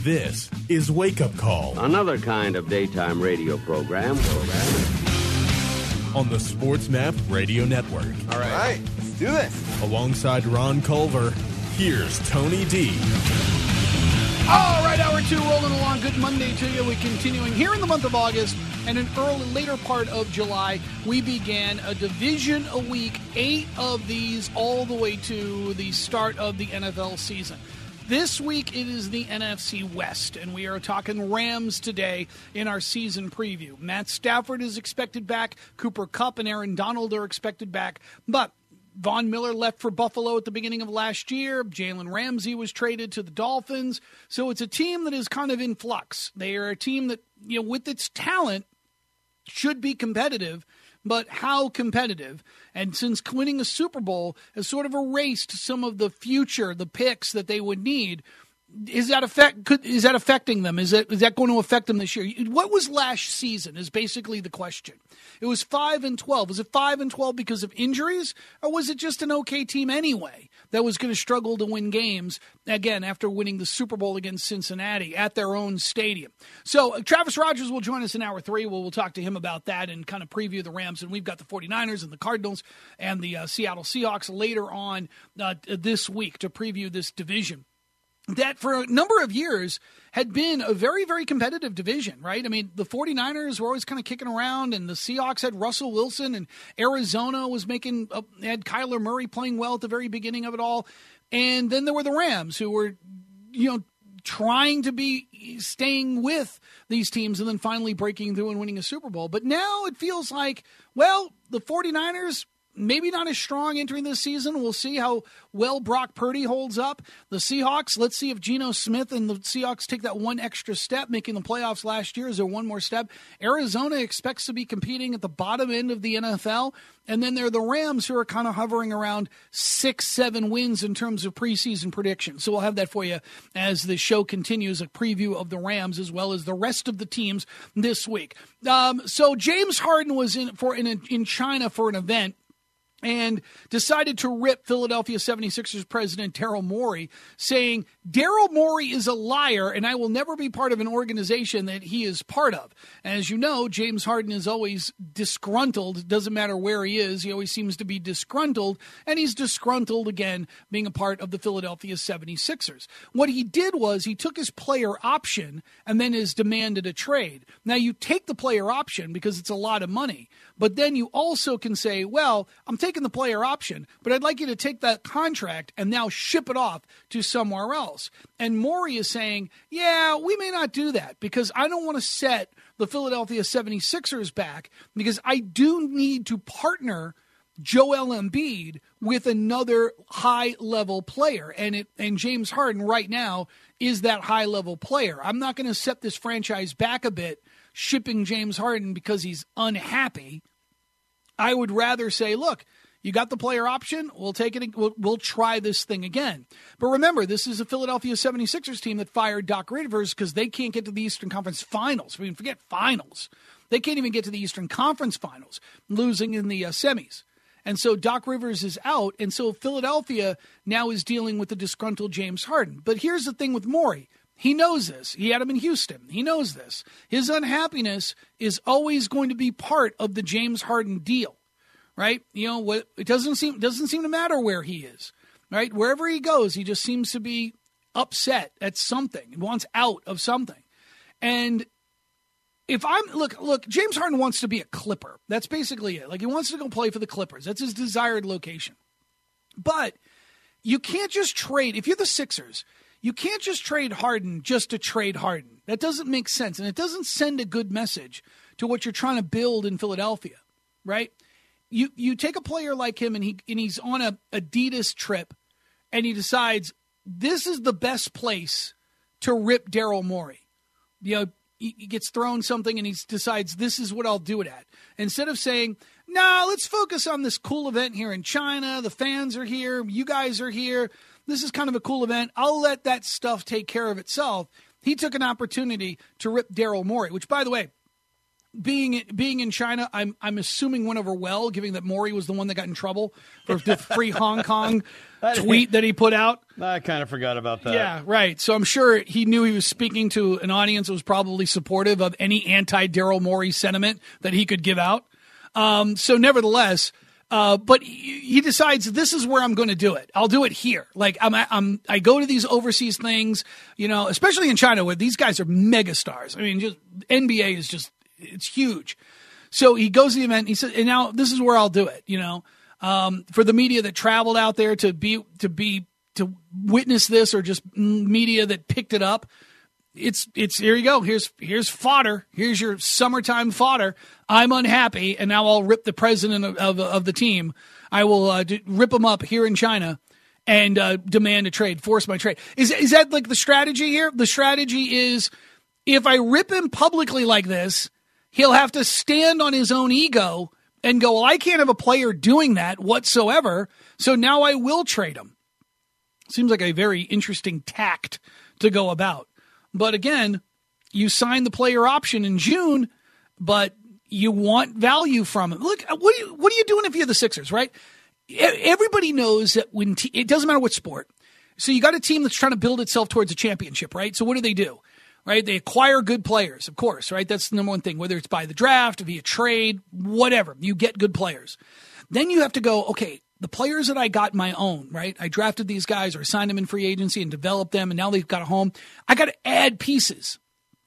This is Wake Up Call. Another kind of daytime radio program. On the SportsMap Radio Network. All right, let's do this. Alongside Ron Culver, here's Tony D. All right, hour two rolling along. Good Monday to you. We're continuing here in the month of August and an later part of July. We began a division a week, 8 of these all the way to the start of the NFL season. This week, it is the NFC West, and we are talking Rams today in our season preview. Matt Stafford is expected back. Cooper Kupp and Aaron Donald are expected back. But Von Miller left for Buffalo at the beginning of last year. Jalen Ramsey was traded to the Dolphins. So it's a team that is kind of in flux. They are a team that, with its talent, should be competitive. But how competitive? And since winning a Super Bowl has sort of erased some of the future, the picks that they would need, is that affecting them? Is that going to affect them this year? What was last season is basically the question. It was 5-12. Was it 5-12 because of injuries, or was it just an okay team anyway that was going to struggle to win games, again, after winning the Super Bowl against Cincinnati at their own stadium? So Travis Rogers will join us in hour 3. We'll talk to him about that and kind of preview the Rams. And we've got the 49ers and the Cardinals and the Seattle Seahawks later on this week to preview this division that for a number of years had been a very, very competitive division, right? I mean, the 49ers were always kind of kicking around, and the Seahawks had Russell Wilson, and Arizona was had Kyler Murray playing well at the very beginning of it all. And then there were the Rams, who were, trying to be staying with these teams and then finally breaking through and winning a Super Bowl. But now it feels like, well, the 49ers, maybe not as strong entering this season. We'll see how well Brock Purdy holds up. The Seahawks, let's see if Geno Smith and the Seahawks take that one extra step, making the playoffs last year. Is there one more step? Arizona expects to be competing at the bottom end of the NFL. And then there are the Rams, who are kind of hovering around 6-7 wins in terms of preseason predictions. So we'll have that for you as the show continues, a preview of the Rams as well as the rest of the teams this week. So James Harden was in China for an event and decided to rip Philadelphia 76ers president Daryl Morey, saying, Daryl Morey is a liar, and I will never be part of an organization that he is part of. And as you know, James Harden is always disgruntled. It doesn't matter where he is. He always seems to be disgruntled, and he's disgruntled again being a part of the Philadelphia 76ers. What he did was he took his player option and then has demanded a trade. Now, you take the player option because it's a lot of money, but then you also can say, well, I'm taking the player option, but I'd like you to take that contract and now ship it off to somewhere else. And Morey is saying, yeah, we may not do that because I don't want to set the Philadelphia 76ers back because I do need to partner Joel Embiid with another high-level player. And James Harden right now is that high-level player. I'm not going to set this franchise back a bit shipping James Harden because he's unhappy. I would rather say, look, you got the player option. We'll take it. We'll try this thing again. But remember, this is a Philadelphia 76ers team that fired Doc Rivers because they can't get to the Eastern Conference Finals. I mean, forget finals. They can't even get to the Eastern Conference Finals, losing in the semis. And so Doc Rivers is out. And so Philadelphia now is dealing with the disgruntled James Harden. But here's the thing with Morey. He knows this. He had him in Houston. He knows this. His unhappiness is always going to be part of the James Harden deal, right? It doesn't seem to matter where he is, right? Wherever he goes, he just seems to be upset at something and wants out of something. And look, James Harden wants to be a Clipper. That's basically it. Like, he wants to go play for the Clippers. That's his desired location. But you can't just trade. If you're the Sixers, you can't just trade Harden just to trade Harden. That doesn't make sense, and it doesn't send a good message to what you're trying to build in Philadelphia, right? You take a player like him, and he's on a Adidas trip, and he decides this is the best place to rip Daryl Morey. He gets thrown something, and he decides this is what I'll do it at. Instead of saying, no, let's focus on this cool event here in China. The fans are here. You guys are here. This is kind of a cool event. I'll let that stuff take care of itself. He took an opportunity to rip Daryl Morey, which, by the way, being in China, I'm assuming went over well, given that Maury was the one that got in trouble for the Free Hong Kong tweet that he put out. I kind of forgot about that. Yeah, right. So I'm sure he knew he was speaking to an audience that was probably supportive of any anti-Daryl Morey sentiment that he could give out. So nevertheless, but he decides this is where I'm going to do it. I'll do it here. Like I go to these overseas things, especially in China where these guys are megastars. I mean, just NBA is just, it's huge. So he goes to the event and he says, and now this is where I'll do it, for the media that traveled out there to witness this, or just media that picked it up. It's here you go. Here's fodder. Here's your summertime fodder. I'm unhappy, and now I'll rip the president of the team. I will rip him up here in China and demand a trade, force my trade. Is that like the strategy here? The strategy is if I rip him publicly like this, he'll have to stand on his own ego and go, well, I can't have a player doing that whatsoever, so now I will trade him. Seems like a very interesting tact to go about. But again, you sign the player option in June, but you want value from him. Look, what are you doing if you're the Sixers, right? Everybody knows that it doesn't matter what sport. So you got a team that's trying to build itself towards a championship, right? So what do? Right? They acquire good players, of course, right? That's the number one thing, whether it's by the draft, via trade, whatever. You get good players. Then you have to go, okay, the players that I got my own, right? I drafted these guys or signed them in free agency and developed them, and now they've got a home. I got to add pieces.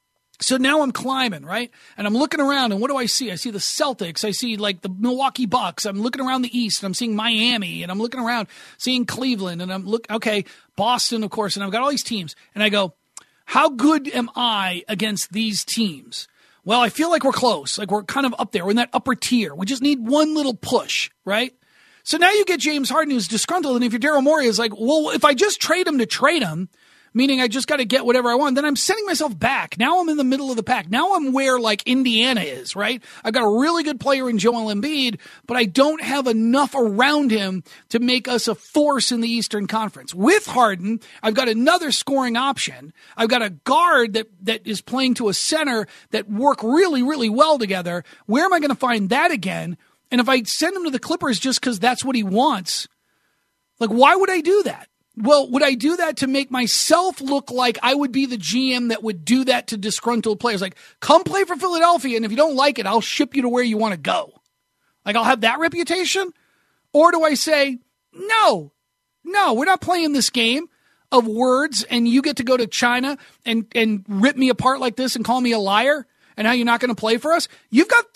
So now I'm climbing, right? And I'm looking around, and what do I see? I see the Celtics. I see, like, the Milwaukee Bucks. I'm looking around the East, and I'm seeing Miami, and I'm looking around, seeing Cleveland, and okay, Boston, of course, and I've got all these teams. And I go, how good am I against these teams? Well, I feel like we're close. Like, we're kind of up there. We're in that upper tier. We just need one little push, right? So now you get James Harden, who's disgruntled, and if you're Daryl Morey, it's like, well, if I just trade him to trade him, meaning I just got to get whatever I want, then I'm setting myself back. Now I'm in the middle of the pack. Now I'm where, like, Indiana is, right? I've got a really good player in Joel Embiid, but I don't have enough around him to make us a force in the Eastern Conference. With Harden, I've got another scoring option. I've got a guard that is playing to a center that work really, really well together. Where am I going to find that again? And if I send him to the Clippers just because that's what he wants, like, why would I do that? Well, would I do that to make myself look like I would be the GM that would do that to disgruntled players? Like, come play for Philadelphia, and if you don't like it, I'll ship you to where you want to go. Like, I'll have that reputation? Or do I say, no, we're not playing this game of words, and you get to go to China and rip me apart like this and call me a liar? And how you're not going to play for us? You've got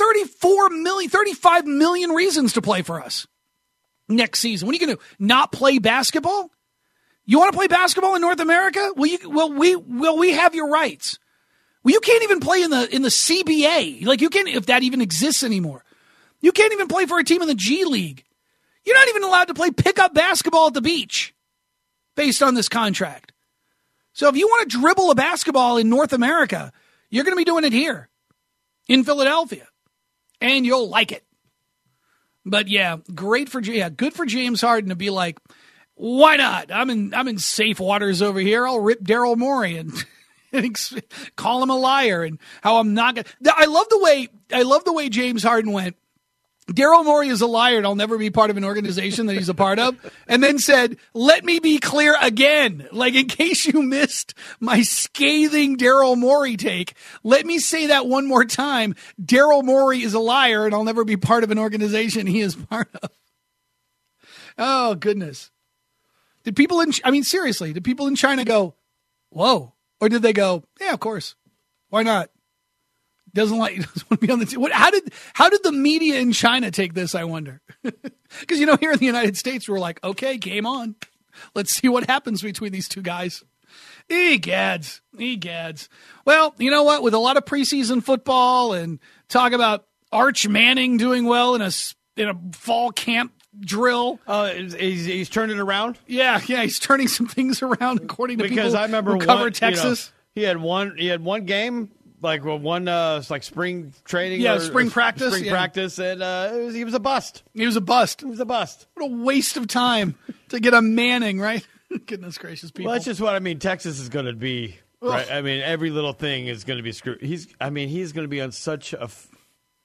35 million reasons to play for us next season. What are you going to do? Not play basketball? You want to play basketball in North America? We have your rights. Well, you can't even play in the CBA. Like, you can't, if that even exists anymore. You can't even play for a team in the G League. You're not even allowed to play pickup basketball at the beach based on this contract. So if you want to dribble a basketball in North America, you're going to be doing it here in Philadelphia, and you'll like it. But yeah, good for James Harden to be like, why not? I'm in safe waters over here. I'll rip Daryl Morey and call him a liar, and how I'm not going to. I love the way James Harden went, Daryl Morey is a liar and I'll never be part of an organization that he's a part of. And then said, let me be clear again. Like, in case you missed my scathing Daryl Morey take, let me say that one more time. Daryl Morey is a liar and I'll never be part of an organization he is part of. Oh, goodness. Did people seriously, did people in China go, whoa? Or did they go, yeah, of course. Why not? Doesn't want to be on the team. How did the media in China take this, I wonder? Because, here in the United States, we're like, okay, game on. Let's see what happens between these two guys. Egads. Well, you know what? With a lot of preseason football and talk about Arch Manning doing well in a fall camp drill. He's turned it around? Yeah, he's turning some things around according to because people I remember who cover Texas. He had one game. Like spring training, spring practice, and he was a bust. He was a bust. What a waste of time to get a Manning, right? Goodness gracious, people. Well, that's just what I mean. Texas is going to be right. I mean, every little thing is going to be screwed. He's going to be on such a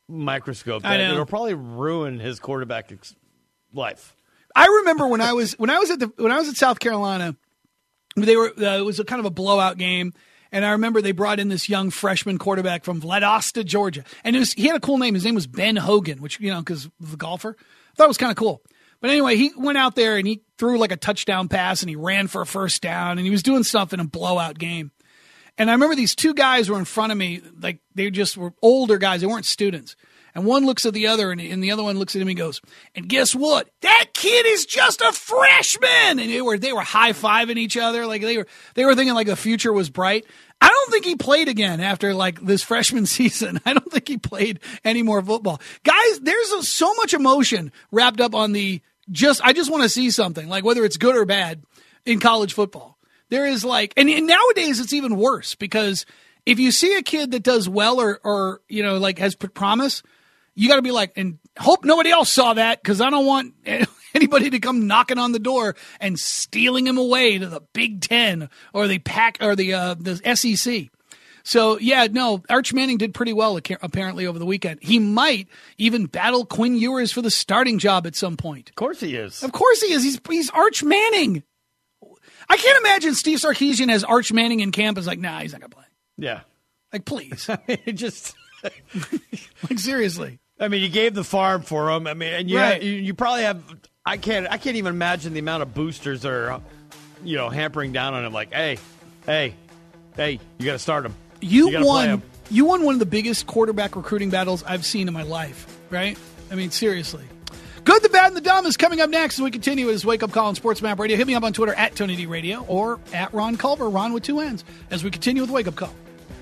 microscope I that know. it'll probably ruin his quarterback life. I remember when I was at South Carolina, it was a kind of a blowout game, and I remember they brought in this young freshman quarterback from Valdosta, Georgia, and he had a cool name. His name was Ben Hogan, which because of the golfer, I thought it was kind of cool. But anyway, he went out there and he threw like a touchdown pass and he ran for a first down and he was doing stuff in a blowout game. And I remember these two guys were in front of me, like they just were older guys. They weren't students. And one looks at the other and the other one looks at him and goes, and guess what? That kid is just a freshman. And they were high-fiving each other. Like they were thinking like the future was bright. I don't think he played again after like this freshman season. I don't think he played any more football. Guys, there's so much emotion wrapped up on I just want to see something, like whether it's good or bad in college football. There is like, and nowadays it's even worse because if you see a kid that does well or like has promise, you got to be like, and hope nobody else saw that because I don't want anybody to come knocking on the door and stealing him away to the Big Ten or the Pac or the SEC. So, Arch Manning did pretty well apparently over the weekend. He might even battle Quinn Ewers for the starting job at some point. Of course he is. Of course he is. He's Arch Manning. I can't imagine Steve Sarkisian has Arch Manning in camp. Is like, nah, he's not going to play. Yeah. Like, please. Just like, seriously. I mean, you gave the farm for him. I mean, and you probably have. I can't even imagine the amount of boosters that are, hampering down on him. Like, hey, you got to start him. You won one of the biggest quarterback recruiting battles I've seen in my life. Right? I mean, seriously. Good, the Bad, and the Dumb is coming up next as we continue with this Wake Up Call on Sports Map Radio. Hit me up on Twitter at Tony D Radio or at Ron Culver, Ron with 2 N's, as we continue with Wake Up Call.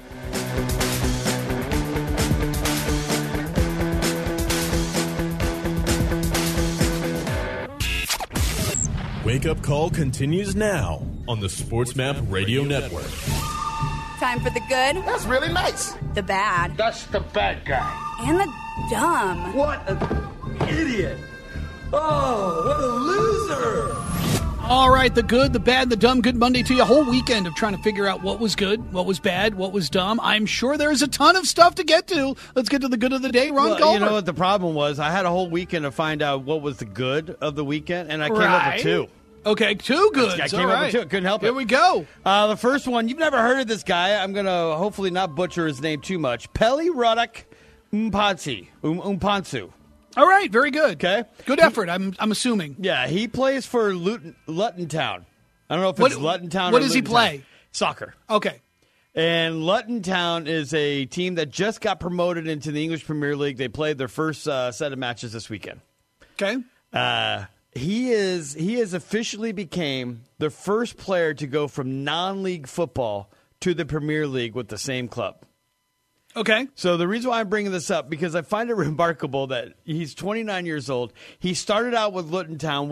Wake Up Call continues now on the SportsMap Radio Network. Time for the good. That's really nice. The bad. That's the bad guy. And the dumb. What an idiot. Oh, what a loser. All right, the good, the bad, the dumb. Good Monday to you. A whole weekend of trying to figure out what was good, what was bad, what was dumb. I'm sure there's a ton of stuff to get to. Let's get to the good of the day. Ron Culver. You know what the problem was? I had a whole weekend to find out what was the good of the weekend, and I came up with two. Okay, two goods. I came up with two. Couldn't help it. Here we go. The first one, you've never heard of this guy. I'm going to hopefully not butcher his name too much. Peli Ruddock Umpansu. All right, very good. Okay. Good effort, I'm assuming. Yeah, he plays for Luton Town. I don't know if it's Luton Town or what does he Luton play? Town. Soccer. Okay. And Luton Town is a team that just got promoted into the English Premier League. They played their first set of matches this weekend. Okay. He has officially became the first player to go from non-league football to the Premier League with the same club. Okay. So the reason why I'm bringing this up, because I find it remarkable that he's 29 years old. He started out with Luton Town,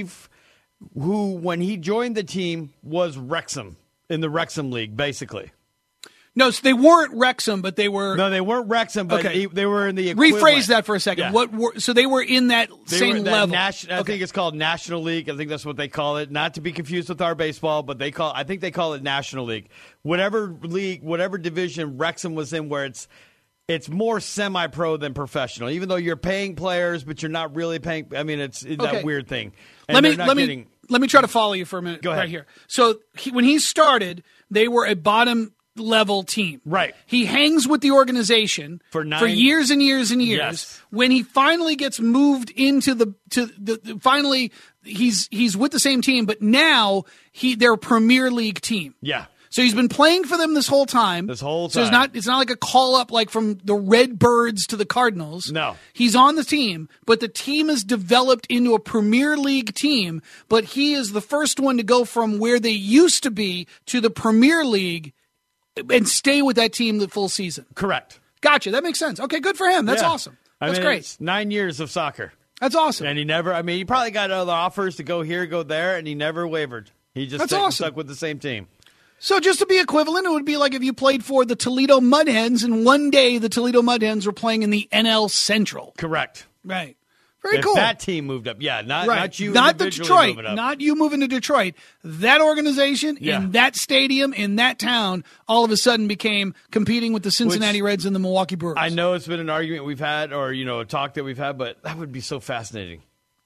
who when he joined the team was Wrexham in the Wrexham League, basically. No, so they weren't Wrexham, but they were. No, they weren't Wrexham, but okay. they were in the equivalent. Rephrase that for a second. Yeah. So they were in that same level. I think it's called National League. I think that's what they call it. Not to be confused with our baseball, but I think they call it National League. Whatever league, whatever division Wrexham was in, where it's more semi-pro than professional. Even though you're paying players, but you're not really paying. I mean, it's that weird thing. And let me try to follow you for a minute. Go ahead. Right here. So when he started, they were a bottom level team. Right. He hangs with the organization for years and years and years. Yes. When he finally gets moved into finally he's with the same team, but now they're a Premier League team. Yeah. So he's been playing for them this whole time. So it's not like a call up like from the Redbirds to the Cardinals. No. He's on the team, but the team has developed into a Premier League team, but he is the first one to go from where they used to be to the Premier League and stay with that team the full season. Correct. Gotcha. That makes sense. Okay, good for him. That's awesome. That's great. It's 9 years of soccer. That's awesome. And he probably got other offers to go here, go there, and he never wavered. He just stuck with the same team. So just to be equivalent, it would be like if you played for the Toledo Mud Hens and one day the Toledo Mud Hens were playing in the NL Central. Correct. Right. Very if cool. that team moved up. Yeah, not you Not the individually Detroit. moving up. Not you moving to Detroit. That organization in that stadium, in that town, all of a sudden became competing with the Cincinnati Reds and the Milwaukee Brewers. I know it's been an argument we've had or, a talk that we've had, but that would be so fascinating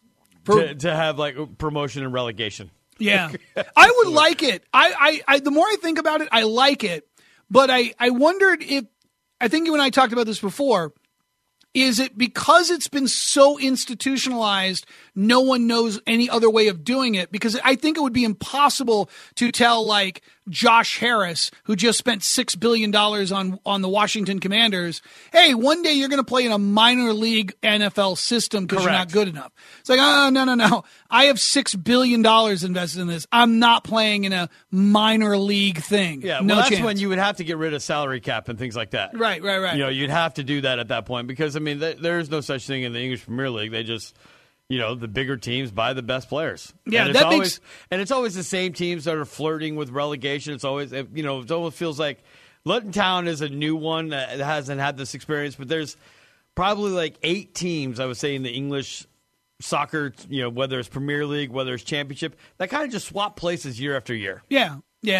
to have, like, promotion and relegation. Yeah. I would like it. I the more I think about it, I like it. But I wondered if, I think you and I talked about this before, is it because it's been so institutionalized, no one knows any other way of doing it? Because I think it would be impossible to tell, like, Josh Harris, who just spent $6 billion on the Washington Commanders, hey, one day you're going to play in a minor league NFL system because you're not good enough. It's like, oh, no. I have $6 billion invested in this. I'm not playing in a minor league thing. Yeah, no that's chance. when you would have to get rid of salary cap and things like that. Right. You'd have to do that at that point because, there is no such thing in the English Premier League. They just, the bigger teams buy the best players. Yeah, and it's always the same teams that are flirting with relegation. It's always, it almost feels like Luton Town is a new one that hasn't had this experience, but there's probably like 8 teams, I would say, in the English soccer, whether it's Premier League, whether it's Championship, that kind of just swap places year after year. Yeah.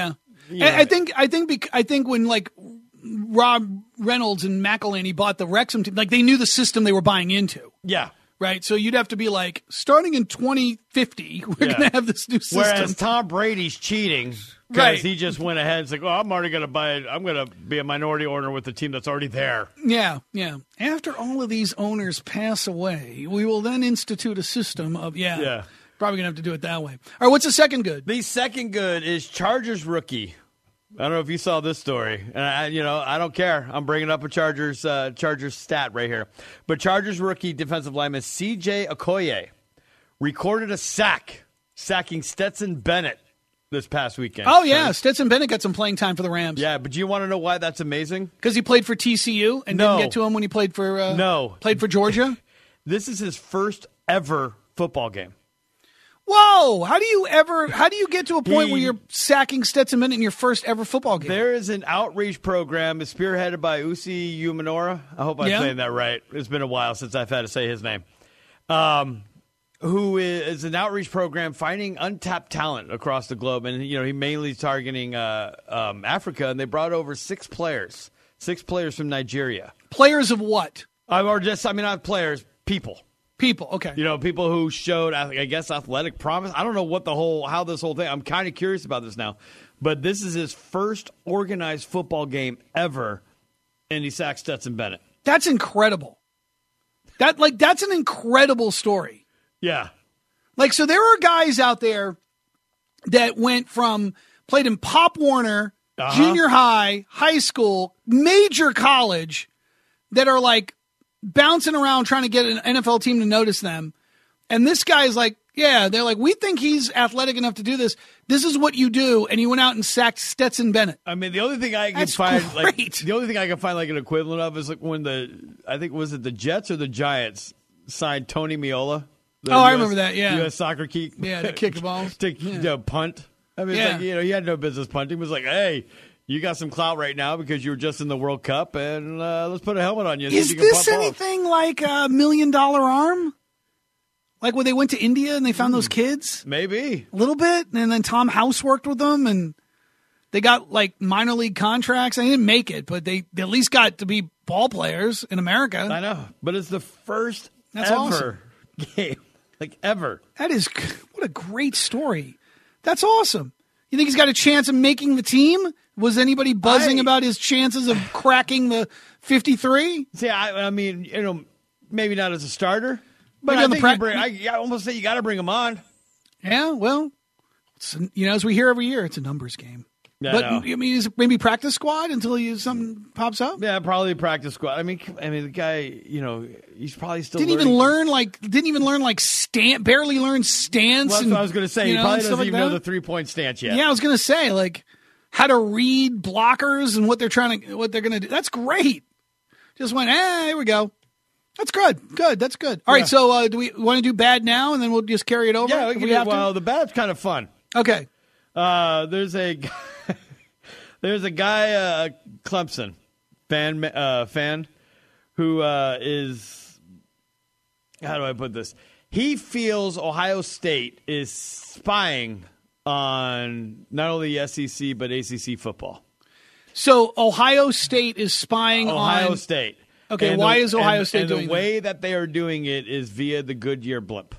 I think when, like, Rob Reynolds and McElhaney bought the Wrexham team, like, they knew the system they were buying into. Yeah. Right? So you'd have to be like, starting in 2050, we're going to have this new system. Whereas Tom Brady's cheating because he just went ahead and said, oh, I'm already going to buy it. I'm going to be a minority owner with the team that's already there. Yeah. After all of these owners pass away, we will then institute a system of, probably going to have to do it that way. All right, what's the second good? The second good is Chargers rookie. I don't know if you saw this story, and I don't care. I'm bringing up a Chargers stat right here. But Chargers rookie defensive lineman C.J. Okoye recorded a sacking Stetson Bennett this past weekend. Oh, yeah. Stetson Bennett got some playing time for the Rams. Yeah, but do you want to know why that's amazing? Because he played for TCU and didn't get to him when he played for played for Georgia? This is his first ever football game. Whoa! How do you get to a point where you're sacking Stetson Bennett in your first ever football game? There is an outreach program. It's spearheaded by Usi Umanora. I hope I'm saying that right. It's been a while since I've had to say his name. Who is an outreach program finding untapped talent across the globe. And, he mainly targeting Africa. And they brought over 6 players. 6 players from Nigeria. Players of what? Not players, people. People, okay. People who showed, I guess, athletic promise. I don't know how this whole thing. I'm kind of curious about this now, but this is his first organized football game ever, and he sacked Stetson Bennett. That's incredible. That's an incredible story. Yeah. So there are guys out there that played in Pop Warner, junior high, high school, major college, that are like bouncing around trying to get an NFL team to notice them. And this guy is like, they're like, we think he's athletic enough to do this. This is what you do. And he went out and sacked Stetson Bennett. The only thing I can find, like an equivalent of is like when was it the Jets or the Giants signed Tony Meola? I remember that. Yeah. U.S. soccer kick. Yeah. To kick the balls. to punt. He had no business punting. It was like, hey, you got some clout right now because you were just in the World Cup, and let's put a helmet on you. Is this anything like a $1 Million Arm? Like when they went to India and they found those kids? Maybe. A little bit. And then Tom House worked with them, and they got like minor league contracts. They didn't make it, but they at least got to be ball players in America. I know. But it's the first awesome game. Like ever. What a great story. That's awesome. You think he's got a chance of making the team? Was anybody buzzing about his chances of cracking the 53? See, maybe not as a starter, but I almost say you got to bring him on. Yeah, well, as we hear every year, it's a numbers game. Yeah, but is it maybe practice squad until something pops up? Yeah, probably practice squad. The guy, he's probably still didn't even learn barely learn stance. Well, that's what I was going to say. He probably doesn't even know the 3-point stance yet. Yeah, I was going to say how to read blockers and what they're going to do. That's great. Just went, here we go. That's good. That's good. All right, so do we want to do bad now, and then we'll just carry it over? Yeah, the bad's kind of fun. Okay. There's a guy, Clemson fan who is how do I put this? He feels Ohio State is spying on not only the SEC but ACC football. So Ohio State is spying on Ohio State. Okay, And why is Ohio State doing the way that they are doing it is via the Goodyear blimp.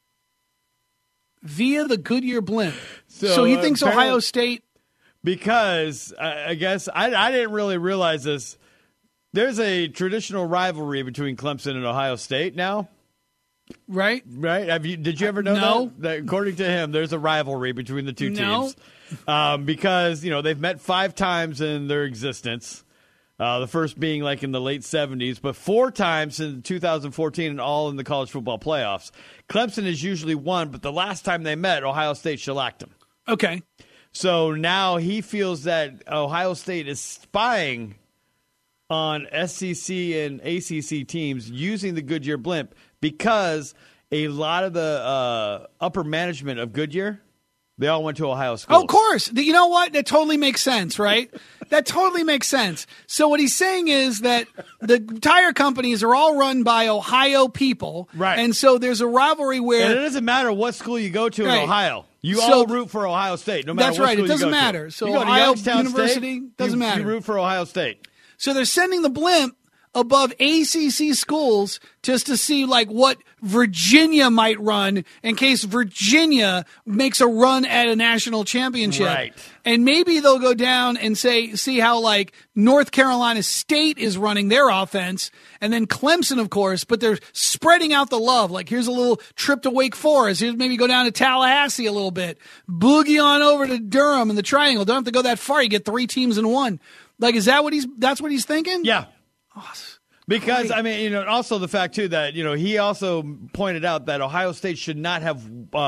Via the Goodyear blimp. So he thinks Ohio State... Because, I guess, I didn't really realize this. There's a traditional rivalry between Clemson and Ohio State now. Right? Right? Did you ever know No. that? According to him, there's a rivalry between the two No. teams. Because, they've met 5 times in their existence. The first being like in the late 70s, but 4 times in 2014 and all in the college football playoffs. Clemson has usually won, but the last time they met, Ohio State shellacked them. Okay. So now he feels that Ohio State is spying on SEC and ACC teams using the Goodyear blimp because a lot of the upper management of Goodyear, they all went to Ohio schools. Oh, of course. You know what? That totally makes sense, right? That totally makes sense. So what he's saying is that the tire companies are all run by Ohio people. Right. And so there's a rivalry where... And it doesn't matter what school you go to in Right. Ohio. You So- all root for Ohio State, no matter That's what right. school It doesn't you go to. matter. So you go to Ohio Youngstown University, State, doesn't matter. You root for Ohio State. So they're sending the blimp above ACC schools just to see like what Virginia might run in case Virginia makes a run at a national championship. Right. And maybe they'll go down and see how like North Carolina State is running their offense and then Clemson, of course, but they're spreading out the love. Like here's a little trip to Wake Forest. Here's maybe go down to Tallahassee a little bit. Boogie on over to Durham and the Triangle. Don't have to go that far. You get 3 teams in one. Like, is that that's what he's thinking? Yeah. Because, I mean, also the fact, too, that, he also pointed out that Ohio State should not have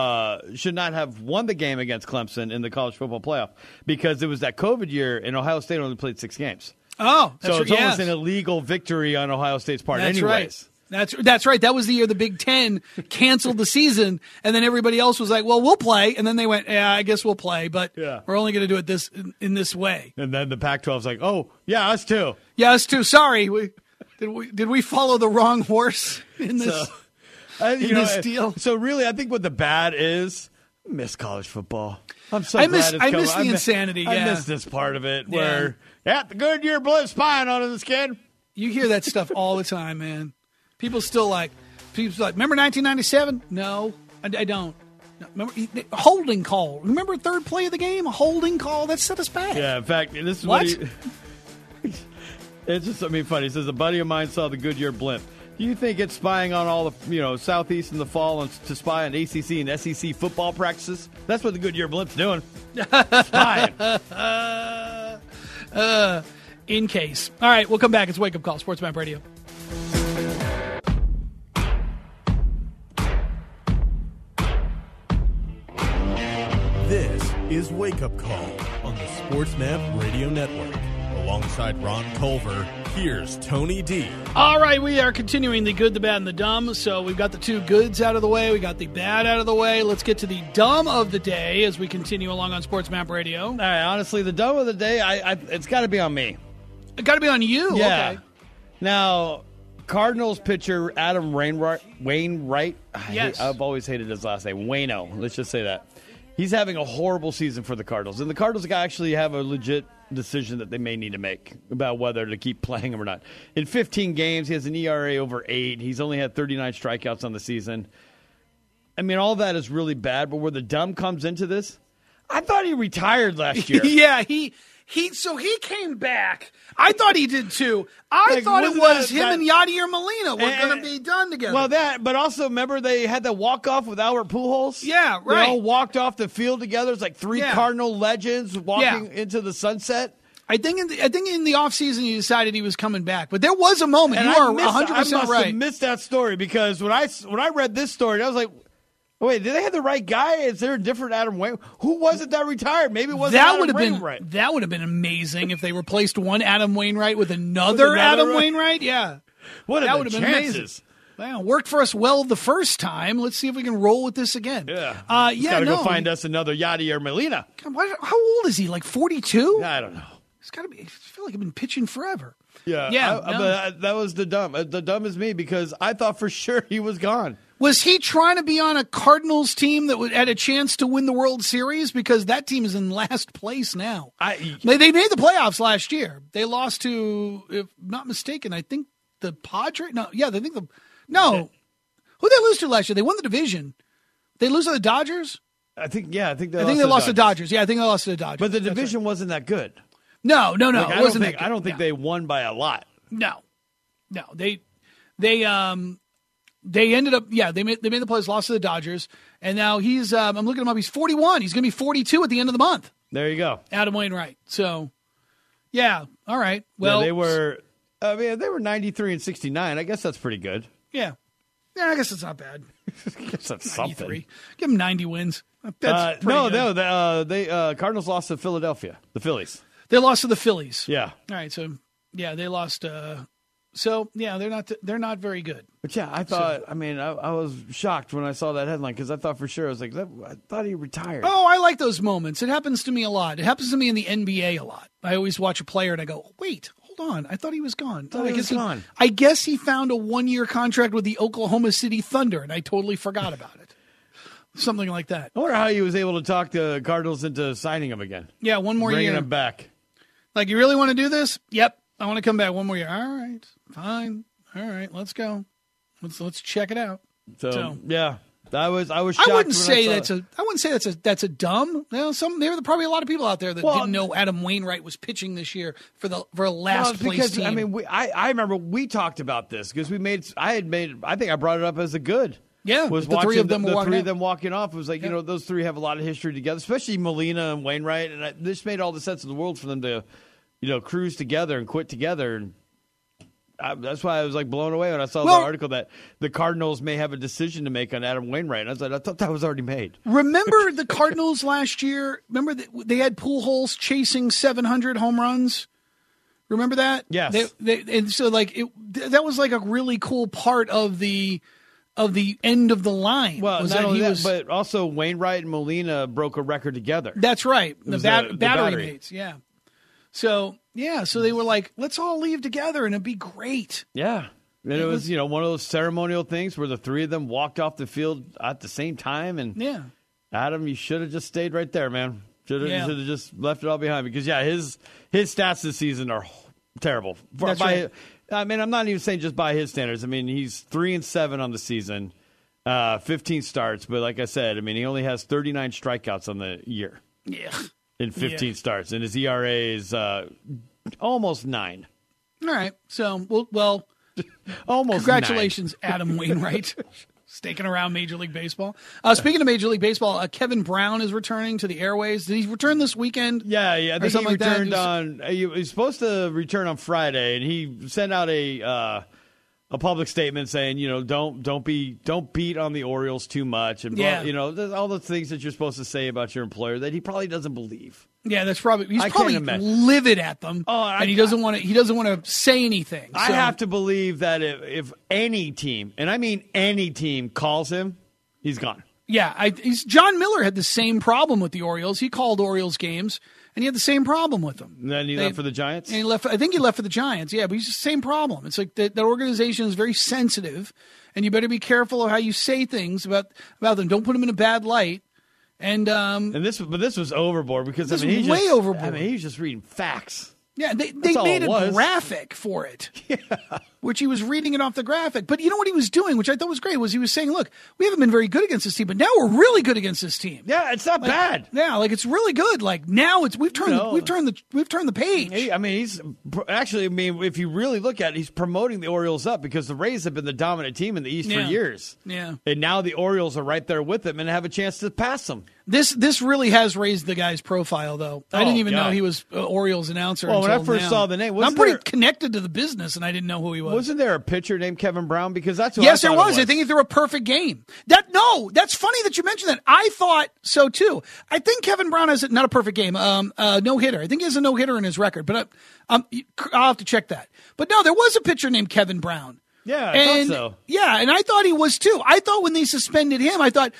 won the game against Clemson in the college football playoff because it was that COVID year and Ohio State only played 6 games. Oh, that's So it's right. almost an illegal victory on Ohio State's part That's anyways. right. That's right. That was the year the Big Ten canceled the season, and then everybody else was like, well, we'll play. And then they went, yeah, I guess we'll play, but we're only going to do it in this way. And then the Pac-12's like, oh, yeah, us too. Yeah, us too. Sorry. Did we follow the wrong horse in this, this deal? So really, I think what the bad is, I miss college football. I'm so I glad miss it's I coming. miss the insanity. I Yeah. miss this part of it where, the Goodyear blimp spying on this kid. You hear that stuff all the time, man. People like, remember 1997? No, I don't. No, remember holding call. Remember third play of the game? A holding call that set us back. Yeah, in fact, this is What? it's just something funny. He says, a buddy of mine saw the Goodyear blimp. Do you think it's spying on all the, Southeast in the fall and to spy on ACC and SEC football practices? That's what the Goodyear blimp's doing. Spying. In case. All right, we'll come back. It's Wake Up Call, Sports Map Radio. This is Wake Up Call on the SportsMap Radio Network. Alongside Ron Culver, here's Tony D. All right, we are continuing the good, the bad, and the dumb. So we've got the 2 goods out of the way. We got the bad out of the way. Let's get to the dumb of the day as we continue along on Sports Map Radio. All right, honestly, the dumb of the day, it's got to be on me. It got to be on you. Yeah. Okay. Now, Cardinals pitcher Adam Wainwright. Yes. I've always hated his last name. Waino. Let's just say that. He's having a horrible season for the Cardinals. And the Cardinals actually have a legit decision that they may need to make about whether to keep playing him or not. In 15 games, he has an ERA over 8. He's only had 39 strikeouts on the season. I mean, all that is really bad. But where the dumb comes into this, I thought he retired last year. Yeah, he came back. I thought he did too. I thought it was him and Yadier Molina were going to be done together. Well, but also remember they had that walk-off with Albert Pujols? Yeah, right. They all walked off the field together. It's like 3 Cardinal legends walking into the sunset. I think in the offseason he decided he was coming back. But there was a moment. And you are 100% I must right. have missed that story because when I read this story, I was like, wait, did they have the right guy? Is there a different Adam Wainwright? Who was it that retired? Maybe it wasn't Adam Wainwright. That would have been amazing if they replaced one Adam Wainwright with another Adam Wainwright. Yeah. What that are would the have been chances? amazing. Well, worked for us well the first time. Let's see if we can roll with this again. Yeah. Go find us another Yadier Molina. How old is he? Like 42? I don't know. He's got to be. I feel like I've been pitching forever. Yeah, but that was the dumb. The dumb is me because I thought for sure he was gone. Was he trying to be on a Cardinals team that had a chance to win the World Series? Because that team is in last place now. They made the playoffs last year. They lost to, if not mistaken, I think the Padres. No, yeah, who they lose to last year? They won the division. They lose to the Dodgers. I think they lost to the Dodgers. Yeah, I think they lost to the Dodgers. But the division wasn't that good. No, Like, it wasn't that good. I don't think they won by a lot. No, they ended up, they made the playoffs, lost to the Dodgers, and now he's, I'm looking him up, he's 41. He's going to be 42 at the end of the month. There you go. Adam Wainwright. So, yeah, all right. Well, they were 93 and 69. I guess that's pretty good. Yeah, I guess it's not bad. I guess that's 93. something. Give him 90 wins. That's pretty good. They Cardinals lost to Philadelphia, the Phillies. They lost to the Phillies. Yeah. All right, so, yeah, they lost. So, yeah, they're not very good. But yeah, I thought. I was shocked when I saw that headline because I thought for sure I thought he retired. Oh, I like those moments. It happens to me a lot. It happens to me in the NBA a lot. I always watch a player and I go, "Wait, hold on. I thought he was gone. I guess he found a 1-year contract with the Oklahoma City Thunder, and I totally forgot about it." Something like that. I wonder how he was able to talk the Cardinals into signing him again. Yeah, one more year. Bringing him back. Like, you really want to do this? Yep. I want to come back one more year. All right, fine. All right, let's go. Let's check it out. So yeah, I was shocked. I wouldn't say that's a dumb. There were probably a lot of people out there that didn't know Adam Wainwright was pitching this year for a last place team. I remember we talked about this because I think I brought it up as a good. Yeah, was the three of them walking off. It was like, those three have a lot of history together, especially Molina and Wainwright, and this made all the sense in the world for them to, cruise together and quit together. And that's why I was like blown away when I saw the article that the Cardinals may have a decision to make on Adam Wainwright. And I was like, I thought that was already made. Remember the Cardinals last year? Remember they had Pujols chasing 700 home runs? Remember that? Yes. And so that was like a really cool part of the end of the line. Well, but also Wainwright and Molina broke a record together. That's right. The battery mates, yeah. So they were like, let's all leave together and it'd be great. Yeah. And it was one of those ceremonial things where the three of them walked off the field at the same time. And Adam, you should have just stayed right there, man. Should have just left it all behind because, his stats this season are terrible. That's right. I'm not even saying just by his standards. He's 3-7 on the season, 15 starts. But like I said, he only has 39 strikeouts on the year. Yeah. In 15 starts. And his ERA is almost 9. All right. So, well almost congratulations, 9. Adam Wainwright. Staking around Major League Baseball. Speaking of Major League Baseball, Kevin Brown is returning to the airways. Did he return this weekend? Yeah. I think he returned he was supposed to return on Friday, and he sent out a public statement saying, don't beat on the Orioles too much, and all the things that you're supposed to say about your employer that he probably doesn't believe. Yeah, he's probably livid at them, and he doesn't want to say anything. So. I have to believe that if any team, and I mean any team, calls him, he's gone. Yeah, John Miller had the same problem with the Orioles. He called Orioles games, and he had the same problem with them. And then he left for the Giants? And I think he left for the Giants, yeah, but he's the same problem. It's like that organization is very sensitive, and you better be careful of how you say things about them. Don't put them in a bad light. And this was overboard because he's way overboard. He was just reading facts. Yeah, they made a graphic for it, which he was reading it off the graphic. But you know what he was doing, which I thought was great, was he was saying, "Look, we haven't been very good against this team, but now we're really good against this team." Yeah, it's not bad. Yeah, it's really good. Like now, we've turned the page. He's actually. If you really look at it, he's promoting the Orioles up because the Rays have been the dominant team in the East for years. Yeah, and now the Orioles are right there with them and have a chance to pass them. This really has raised the guy's profile, though. I didn't even know he was Orioles announcer. Well, when I first saw the name, I'm pretty connected to the business, and I didn't know who he was. Wasn't there a pitcher named Kevin Brown? Because that's yes, there was. I think he threw a perfect game. That's funny that you mentioned that. I thought so too. I think Kevin Brown has not a perfect game. No hitter. I think he has a no hitter in his record, but I'll have to check that. But no, there was a pitcher named Kevin Brown. Yeah, I thought so. Yeah, and I thought he was too. I thought when they suspended him, I thought,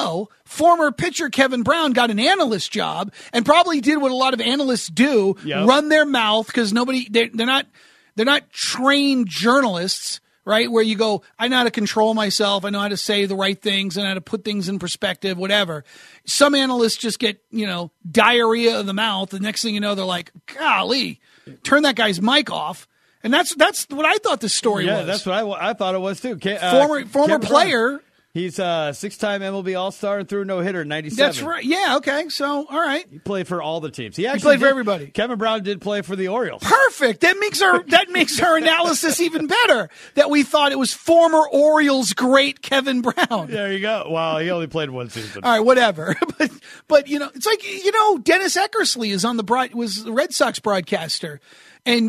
former pitcher Kevin Brown got an analyst job and probably did what a lot of analysts do, run their mouth because they're not trained journalists, right? Where you go, I know how to control myself. I know how to say the right things and how to put things in perspective, whatever. Some analysts just get, diarrhea of the mouth. The next thing you know, they're like, golly, turn that guy's mic off. And that's what I thought this story was. Yeah, that's what I thought it was too. Former player. He's a 6-time MLB All-Star and threw a no-hitter in 97. That's right. Yeah, okay. So, all right. He played for all the teams. He played for everybody. Kevin Brown did play for the Orioles. Perfect. That makes our analysis even better, that we thought it was former Orioles great Kevin Brown. There you go. Well, he only played one season. All right, whatever. But it's like, Dennis Eckersley is was the Red Sox broadcaster. And,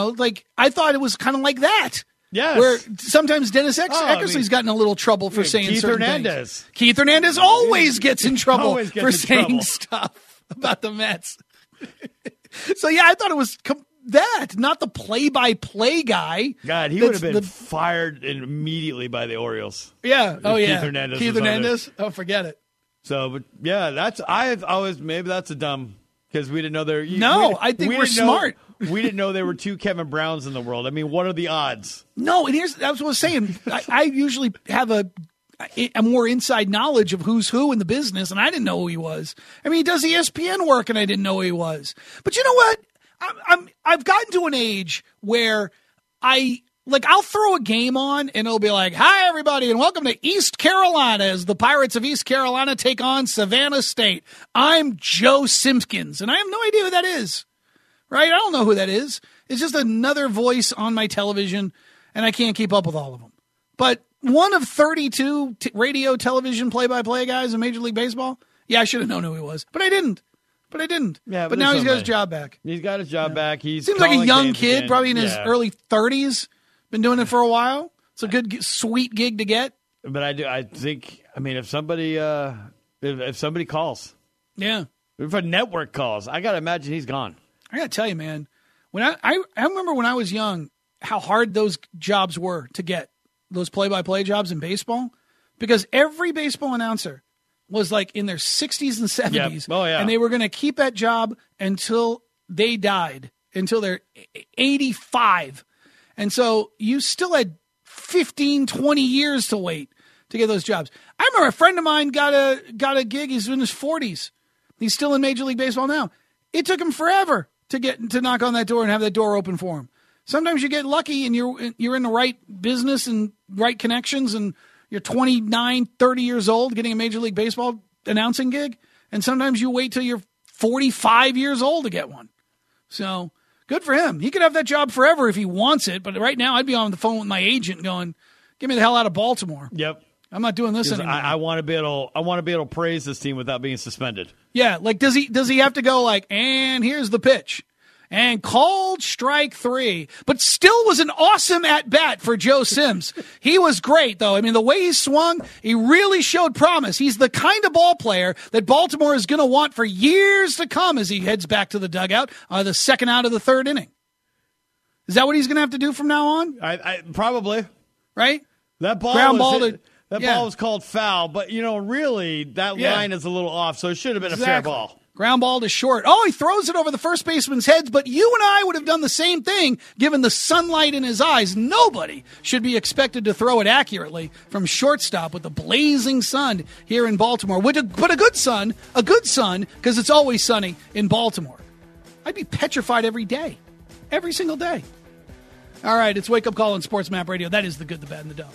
I thought it was kind of like that. Yes. Where sometimes Dennis Eckersley's gotten a little trouble for saying certain things. Keith Hernandez always gets in trouble for saying stuff about the Mets. So, yeah, I thought it was that, not the play-by-play guy. God, he would have been fired immediately by the Orioles. Yeah. Oh, yeah. Keith Hernandez. Oh, forget it. So, but yeah, maybe that's a dumb, because we didn't know there. I think we're smart. We didn't know there were two Kevin Browns in the world. I mean, what are the odds? No, and that's what I was saying. I usually have a more inside knowledge of who's who in the business, and I didn't know who he was. I mean, he does ESPN work, and I didn't know who he was. But you know what? I've gotten to an age where I'll throw a game on, and it'll be like, "Hi, everybody, and welcome to East Carolina as the Pirates of East Carolina take on Savannah State. I'm Joe Simpkins," and I have no idea who that is. Right? I don't know who that is. It's just another voice on my television, and I can't keep up with all of them. But one of 32 radio, television, play-by-play guys in Major League Baseball, yeah, I should have known who he was. But I didn't. Yeah, but now he's got his job back. He's got his job back. Seems like a young kid, probably in his early 30s. Been doing it for a while. It's a good, sweet gig to get. But I think, if somebody calls. Yeah. If a network calls, I got to imagine he's gone. I got to tell you, man, when I remember when I was young, how hard those jobs were to get, those play-by-play jobs in baseball, because every baseball announcer was like in their 60s and 70s. Yep. Oh, yeah. And they were going to keep that job until they died, until they're 85. And so you still had 15, 20 years to wait to get those jobs. I remember a friend of mine got a gig. He's in his 40s. He's still in Major League Baseball now. It took him forever to knock on that door and have that door open for him. Sometimes you get lucky and you're in the right business and right connections, and you're 29, 30 years old getting a Major League Baseball announcing gig. And sometimes you wait till you're 45 years old to get one. So good for him. He could have that job forever if he wants it. But right now I'd be on the phone with my agent going, "Get me the hell out of Baltimore." Yep. I'm not doing this anymore. I want to be able to praise this team without being suspended. Yeah, like does he have to go like, and here's the pitch, and called strike 3, but still was an awesome at bat for Joe Sims. He was great though. I mean, the way he swung, he really showed promise. He's the kind of ball player that Baltimore is going to want for years to come as he heads back to the dugout, the second out of the third inning. Is that what he's going to have to do from now on? I probably. Right? That ball ball was called foul, but, really, that line is a little off, so it should have been a fair ball. Ground ball to short. Oh, he throws it over the first baseman's heads, but you and I would have done the same thing given the sunlight in his eyes. Nobody should be expected to throw it accurately from shortstop with the blazing sun here in Baltimore. But a good sun, because it's always sunny in Baltimore. I'd be petrified every day, every single day. All right, it's Wake Up Call on Sports Map Radio. That is the good, the bad, and the dumb.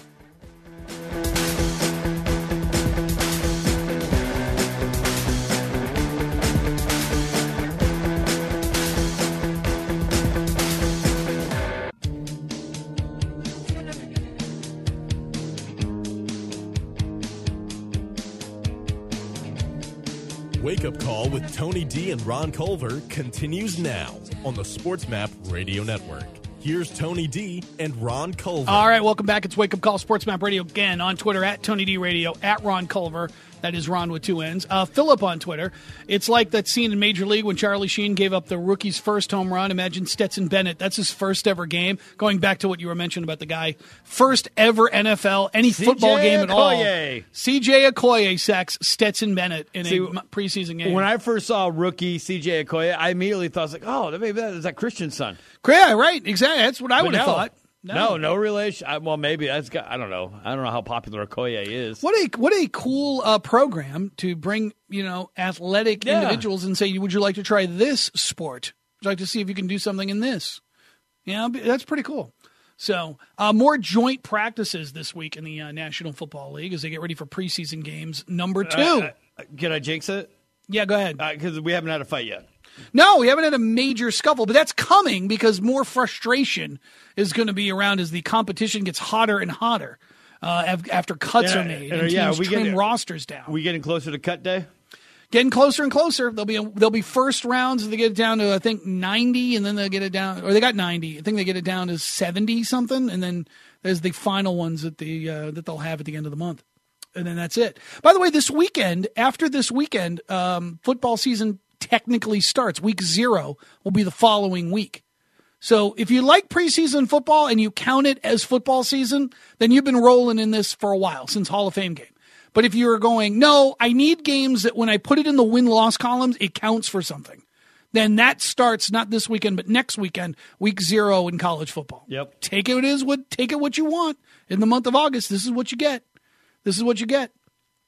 Wake Up Call with Tony D and Ron Culver continues now on the Sports Map Radio Network. Here's Tony D and Ron Culver. All right, welcome back. It's Wake Up Call Sports Map Radio again on Twitter at Tony D Radio, at Ron Culver. That is Ron with 2 N's. Philip on Twitter. It's like that scene in Major League when Charlie Sheen gave up the rookie's first home run. Imagine Stetson Bennett. That's his first ever game. Going back to what you were mentioning about the guy. First ever NFL, any football game at all. C.J. Okoye sacks Stetson Bennett in a preseason game. When I first saw rookie C.J. Okoye, I immediately thought, maybe that is that Christian's son. Yeah, right. Exactly. That's what I would have thought. No relation. Well, maybe that's got. I don't know. I don't know how popular Okoye is. What a cool program to bring athletic individuals and say, would you like to try this sport? Would you like to see if you can do something in this? Yeah, that's pretty cool. So more joint practices this week in the National Football League as they get ready for preseason games number 2. Can I jinx it? Yeah, go ahead. Because we haven't had a fight yet. No, we haven't had a major scuffle, but that's coming because more frustration is going to be around as the competition gets hotter and hotter after cuts are made and teams trim rosters down. We getting closer to cut day? Getting closer and closer. There'll be first rounds. They get it down to, I think, 90, and then they'll get it down, or they got 90. I think they get it down to 70 something, and then there's the final ones that they'll have at the end of the month. And then that's it. By the way, after this weekend, football season technically starts. Week 0 will be the following week. So if you like preseason football and you count it as football season, then you've been rolling in this for a while, since Hall of Fame game. But if you're going, no, I need games that when I put it in the win-loss columns, it counts for something, then that starts not this weekend, but next weekend, week 0 in college football. Yep. Take it what you want. In the month of August, this is what you get. This is what you get.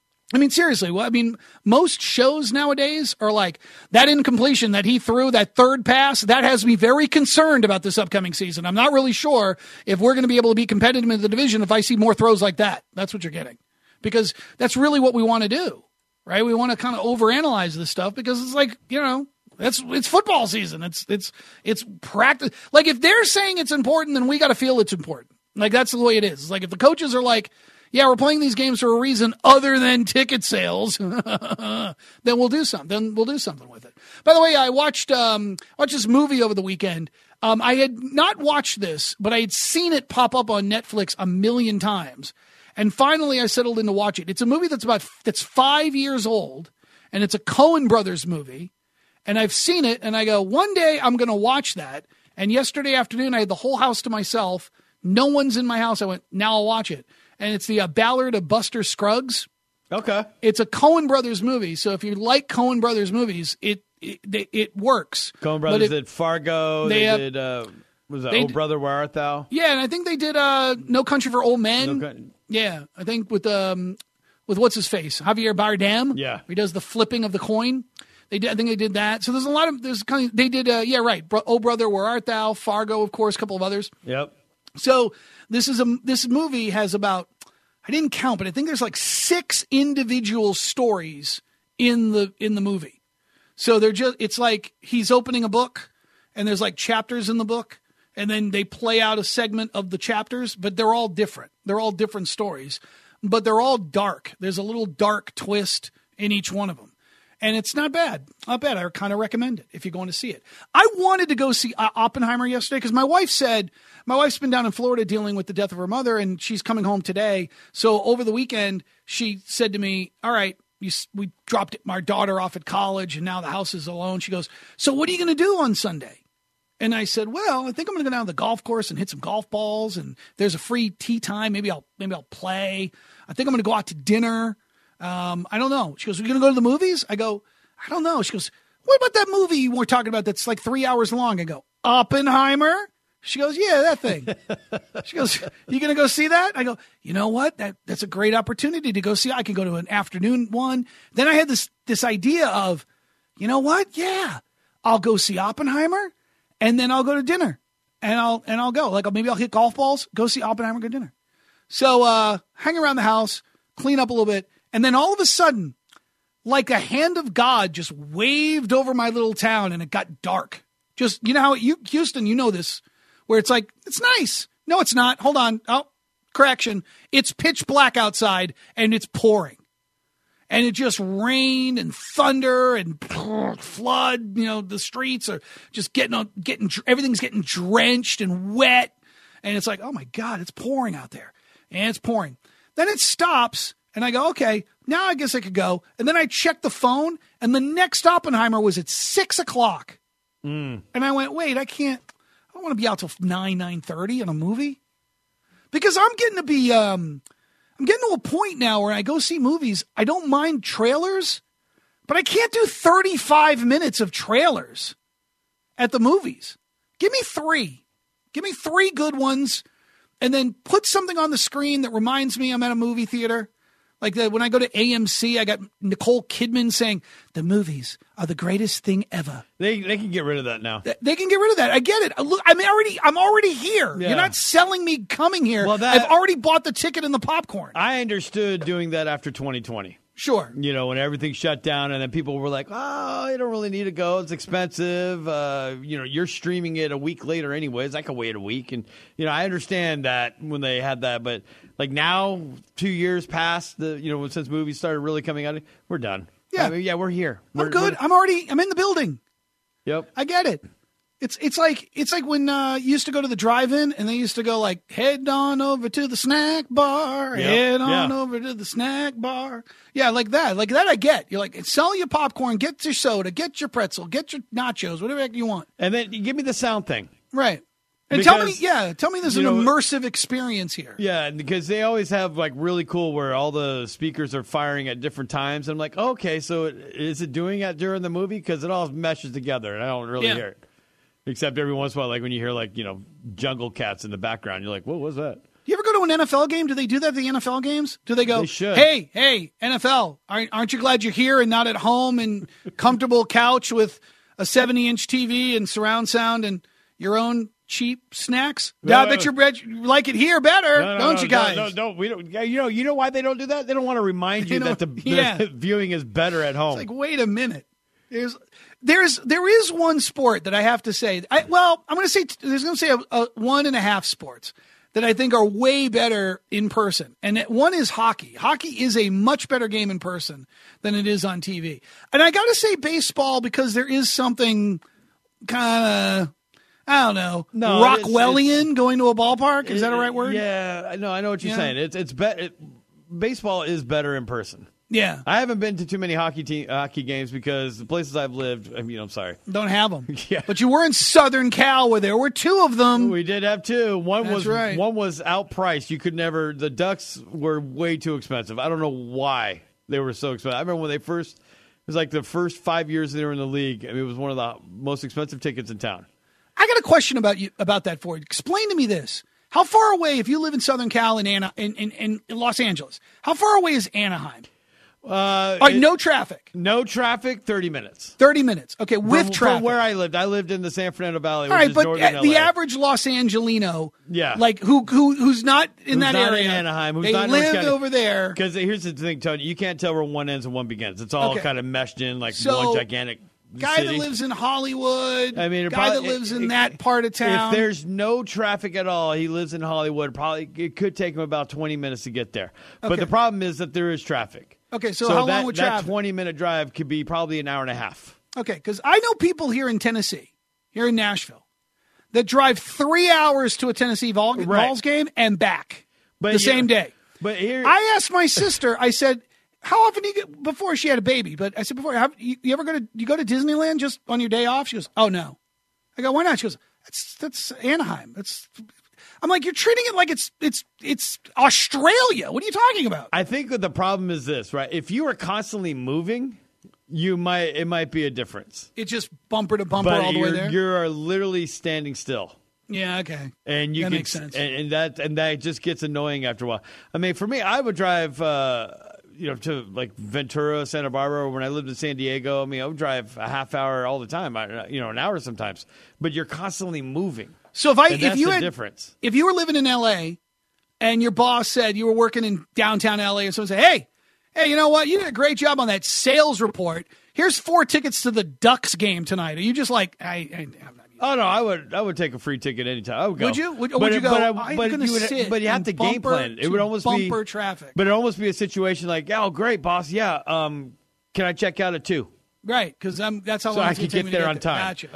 I mean, seriously, most shows nowadays are like that incompletion that he threw, that third pass, that has me very concerned about this upcoming season. I'm not really sure if we're going to be able to be competitive in the division if I see more throws like that. That's what you're getting. Because that's really what we want to do, right? We want to kind of overanalyze this stuff because it's like, it's football season. It's practice. Like if they're saying it's important, then we got to feel it's important. Like that's the way it is. It's like if the coaches are like, yeah, we're playing these games for a reason other than ticket sales, then we'll do something. Then we'll do something with it. By the way, I watched this movie over the weekend. I had not watched this, but I had seen it pop up on Netflix a million times. And finally, I settled in to watch it. It's a movie that's 5 years old, and it's a Coen Brothers movie. And I've seen it, and I go, one day I'm going to watch that. And yesterday afternoon, I had the whole house to myself. No one's in my house. I went, now I'll watch it. And it's the Ballad of Buster Scruggs. Okay. It's a Coen Brothers movie. So if you like Coen Brothers movies, it works. Coen Brothers did Fargo. They did, Oh Brother, Where Art Thou? Yeah, and I think they did No Country for Old Men. Yeah, I think with what's his face, Javier Bardem. Yeah, he does the flipping of the coin. I think they did that. So they did. Oh Brother, Where Art Thou? Fargo, of course, a couple of others. Yep. So this movie has about, I didn't count, but I think there's like 6 individual stories in the movie. So it's like he's opening a book, and there's like chapters in the book. And then they play out a segment of the chapters, but they're all different. They're all different stories, but they're all dark. There's a little dark twist in each one of them. And it's not bad. Not bad. I kind of recommend it if you're going to see it. I wanted to go see Oppenheimer yesterday because my wife's been down in Florida dealing with the death of her mother, and she's coming home today. So over the weekend, she said to me, all right, we dropped our daughter off at college, and now the house is alone. She goes, so what are you going to do on Sunday? And I said, well, I think I'm going to go down to the golf course and hit some golf balls, and there's a free tea time. Maybe I'll play. I think I'm going to go out to dinner. I don't know. She goes, we're going to go to the movies? I go, I don't know. She goes, what about that movie you were talking about that's like 3 hours long? I go, Oppenheimer? She goes, yeah, that thing. She goes, you going to go see that? I go, you know what? That's a great opportunity to go see. I can go to an afternoon one. Then I had this idea of, you know what? Yeah, I'll go see Oppenheimer. And then I'll go to dinner, and I'll go. Like maybe I'll hit golf balls, go see Oppenheimer, go to dinner. So hang around the house, clean up a little bit, and then all of a sudden, like a hand of God just waved over my little town, and it got dark. Just how Houston, you know this, where it's like it's nice. No, it's not. Hold on. Oh, correction. It's pitch black outside, and it's pouring. And it just rained and thunder and flood. The streets are just everything's getting drenched and wet. And it's like, oh my God, it's pouring out there. And it's pouring. Then it stops. And I go, okay, now I guess I could go. And then I checked the phone, and the next Oppenheimer was at 6 o'clock. And I went, wait, I don't want to be out till 9:30 in a movie. Because I'm getting to a point now where I go see movies. I don't mind trailers, but I can't do 35 minutes of trailers at the movies. Give me 3. Give me 3 good ones, and then put something on the screen that reminds me I'm at a movie theater. Like when I go to AMC, I got Nicole Kidman saying, the movies are the greatest thing ever. They can get rid of that now. They can get rid of that. I get it. Look, I'm already here. Yeah. You're not selling me coming here. Well, I've already bought the ticket and the popcorn. I understood doing that after 2020. Sure. You know, when everything shut down and then people were like, oh, you don't really need to go. It's expensive. You're streaming it a week later anyways. I can wait a week. And, I understand that when they had that. But, like, now, 2 years past, since movies started really coming out, we're done. Yeah. We're here. I'm good. I'm in the building. Yep. I get it. It's like when you used to go to the drive-in and they used to go like, head on over to the snack bar, head on over to the snack bar. Yeah, like that. Like that I get. You're like, sell your popcorn, get your soda, get your pretzel, get your nachos, whatever you want. And then give me the sound thing. Right. And because, tell me there's an immersive experience here. Yeah, because they always have like really cool where all the speakers are firing at different times. And I'm like, okay, so is it doing that during the movie? Because it all meshes together and I don't really hear it. Except every once in a while, like when you hear jungle cats in the background, you're like, what was that? You ever go to an NFL game? Do they do that at the NFL games? Do they go, they should. Hey, NFL, aren't you glad you're here and not at home and comfortable couch with a 70-inch TV and surround sound and your own cheap snacks? I bet you like it here better, don't you guys? No, we don't. You know why they don't do that? They don't want to remind you that the viewing is better at home. It's like, wait a minute. There is one sport that I have to say. I'm going to say there's going to say a 1.5 sports that I think are way better in person, and one is hockey. Hockey is a much better game in person than it is on TV. And I got to say baseball because there is something kind of, I don't know, Rockwellian going to a ballpark. Is that a right word? Yeah, I know what you're saying. It's baseball is better in person. Yeah. I haven't been to too many hockey games because the places I've lived, I'm sorry. Don't have them. Yeah. But you were in Southern Cal where there were 2 of them. We did have 2. One was outpriced. You could never, the Ducks were way too expensive. I don't know why they were so expensive. I remember when it was like the first 5 years they were in the league. I mean, it was one of the most expensive tickets in town. I got a question about that for you. Explain to me this. How far away, if you live in Southern Cal in Los Angeles, how far away is Anaheim? No traffic. No traffic, 30 minutes. 30 minutes. Okay, with traffic. From where I lived in the San Fernando Valley, which is northern LA. The average Los Angelino, like who's not in that area, in Anaheim, they live over there. Because here's the thing, Tony, you can't tell where one ends and one begins. It's all kind of meshed in like one gigantic guy city. That lives in Hollywood. I mean, that lives in that part of town. If there's no traffic at all, he lives in Hollywood. It could take him about 20 minutes to get there. Okay. But the problem is that there is traffic. Okay, so how long would traffic? That 20-minute drive could be probably an hour and a half. Okay, because I know people here in Tennessee, here in Nashville, that drive 3 hours to a Tennessee Vols game and back the same day. But here, I asked my sister, I said, how often do you get, before she had a baby, but I said before, you ever go to Disneyland just on your day off? She goes, oh, no. I go, why not? She goes, that's Anaheim. I'm like, you're treating it like it's Australia. What are you talking about? I think that the problem is this, right? If you are constantly moving, it might be a difference. It's just bumper to bumper all the way there. You are literally standing still. Yeah, okay. And that makes sense. And that just gets annoying after a while. I mean, for me, I would drive to like Ventura, Santa Barbara, or when I lived in San Diego. I mean, I would drive a half hour all the time, an hour sometimes. But you're constantly moving. So if you were living in L.A. and your boss said you were working in downtown L.A. and someone said, hey, you know what? You did a great job on that sales report. Here's 4 tickets to the Ducks game tonight. Are you just like, I'm not. Oh no, I would take a free ticket anytime. I would go. Would you? Would you go? But you have to game plan. It would almost be bumper traffic. But it would almost be a situation like, oh great, boss, yeah. Can I check out at 2? Right, because that's how long I can get there on time. Gotcha. Okay.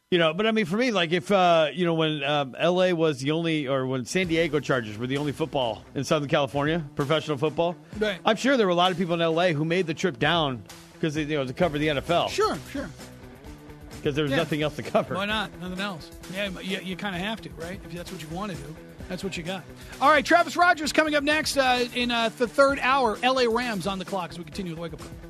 But I mean, for me, like if when L.A. was the only, or when San Diego Chargers were the only football in Southern California, professional football, right. I'm sure there were a lot of people in L.A. who made the trip down because to cover the NFL. Sure. Because there was nothing else to cover. Why not? Nothing else. Yeah, you kind of have to, right? If that's what you want to do, that's what you got. All right, Travis Rogers coming up next in the third hour. L.A. Rams on the clock as we continue with Wake Up Call.